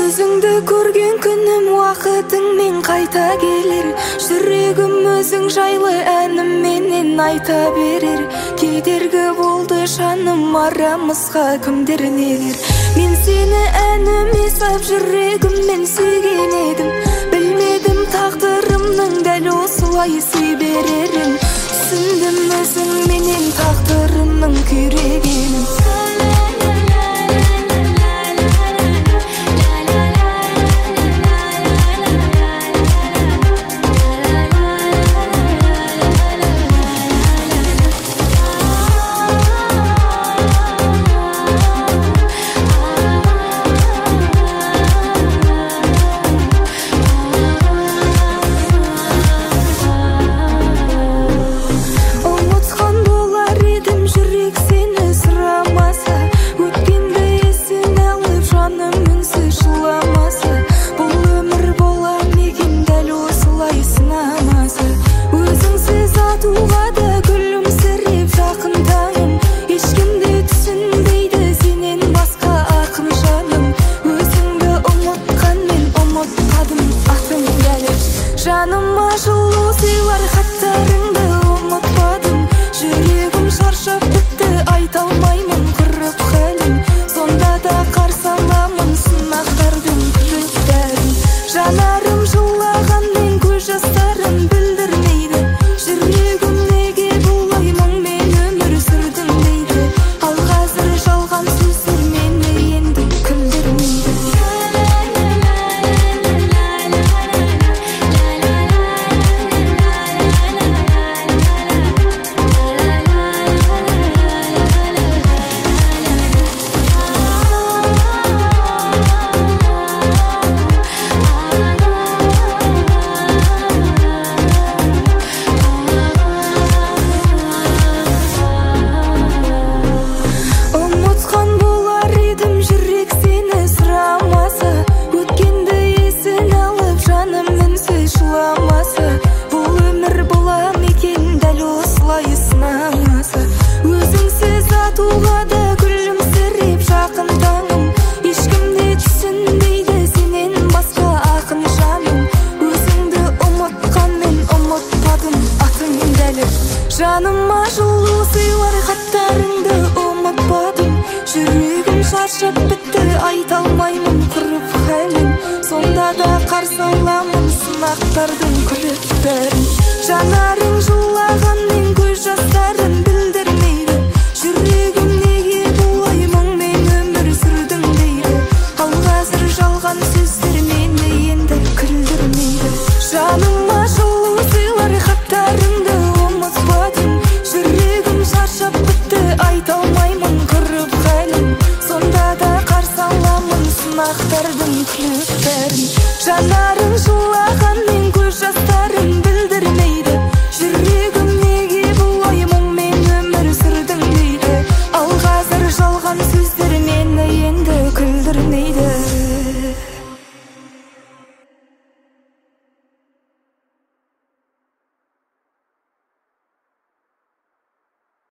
Өзіңді көрген күнім уақытыңмен қайта келер. Жүрегім өзің жайлы әнімменен айта берер. Кедергі болды жаным арамызға кімдер нелер. Мен сені әніме сап жүрегіммен сүйген едім. Білмедім тағдырымның дәл осылай сүй берерін. Түсіндім өзіңменен тағдырымның күйрегенін. Жаныма жылу сыйлар хаттарыңды ұмытпадым. Жүрегім шаршап бітті, айта алмаймын құрып хәлім. Сонда да қарсы аламын сынақтардың күректәрін. Жанарым жылағанмен көз жастарым білдірмейді. Жүрегім неге бұлай мұңмен өмір сүрдің дейді. Ал қазір жалған сөздер мені енді күлдірмейді. Жаныма жылу сыйлар хаттарыңды ұмытпадым. Жүрегім шаршап бітті, айта алмаймын құрып хәлін. Сонда да қарсы аламын сынақтардың күректәрін. Жанарың жылағанмен көз жастарым білдірмейді. Жүрегім неге бұлай мұңмен өмір сүрдің дейді. Ал қазір жалған сөздер мені енді күлдірмейді. Жаныма жылу сыйлар хаттарыңды ұмытпадым. Жүрегім шаршап бітті, айта алмаймын құрып хәлін. Сонда да қарсы аламын сынақтардың күректәрін.